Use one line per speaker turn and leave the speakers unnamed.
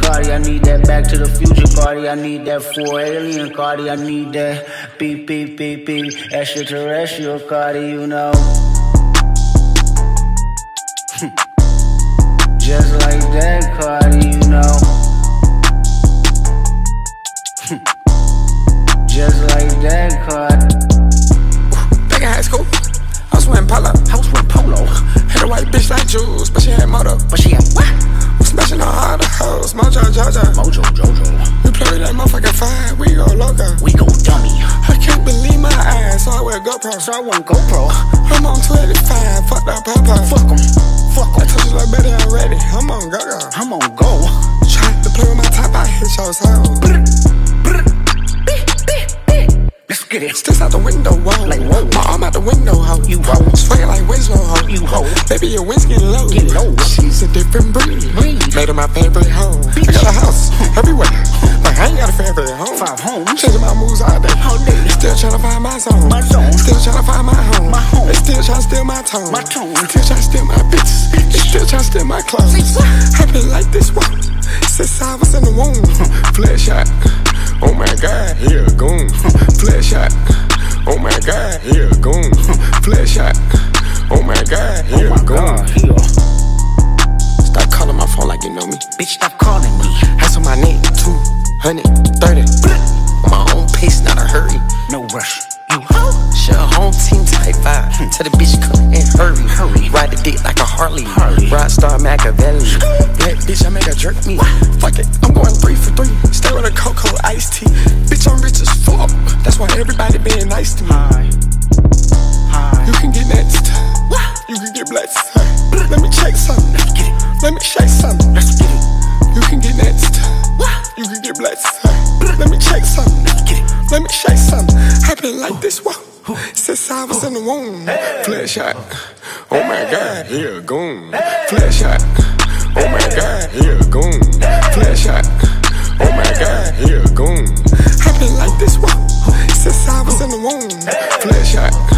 Cardi, I need that Back to the Future Cardi, I need that 4 Alien Cardi, I need that beep, beep, beep, beep, extraterrestrial Cardi, you know. Just like that Cardi, you know. Just like that Cardi.
Back in high school, I was wearing polo. Had a white bitch like Jules, but she had moto.
But she had what?
We smashing on all the hoes, Mojo Jojo.
Mojo Jojo.
We play that motherfucking fire, we go loco.
We go dummy.
I can't believe my eyes, so I wear GoPro.
So I want GoPro.
I'm on 25, fuck that papa.
Fuck 'em.
I told you like better already, I'm on go-go.
I'm on go.
Tried to play with my top, I hit your soul.
Let's get it.
Sticks out the window, whoa.
Like whoa.
My arm out the window, ho.
You ho.
Swinging like Winslow, ho.
You ho.
Baby, your wind's getting low.
Get low.
She's a different breed. Made her my favorite home. I got a house everywhere. Like I ain't got a favorite home.
5 homes.
Changing my moves all day.
All day.
Still trying to find my zone.
My zone.
Still trying to find my home.
My home.
They still trying to steal my tone.
My tone.
Still trying to steal my bitches. They still trying to steal my clothes. I've been like this one since I was in the womb. Flesh shot. Oh my God, here a goon. Flesh shot. Oh my God, here a goon. Flesh shot. Oh my God, here a goon. Stop calling my phone like you know me.
Bitch, stop calling me.
Ice on my neck, 230. On my own pace, not a hurry.
No rush. You ho.
Share a home team type vibe. Tell the bitch come and hurry. Ride the dick like a Harley. Rockstar Machiavelli. Black bitch, I make her jerk me. Fuck it, I'm going 3 for 3. Stay with a cocoa iced tea. Bitch, I'm rich as fuck. That's why everybody being nice to me.
Hi.
You can get next. You can get blessed. Let me check something.
Let's get it.
Let me shake something.
Let's get it.
You can get next. You can get blessed. Let me check something.
Let's get it.
Let me shake something. I've been like this since I was in the womb. Flesh shot. Oh my God, here a goon. Flesh shot. Oh my God, here a goon. Flesh shot. Oh my God, here a goon. I've been like this since I was in the womb. Flesh shot.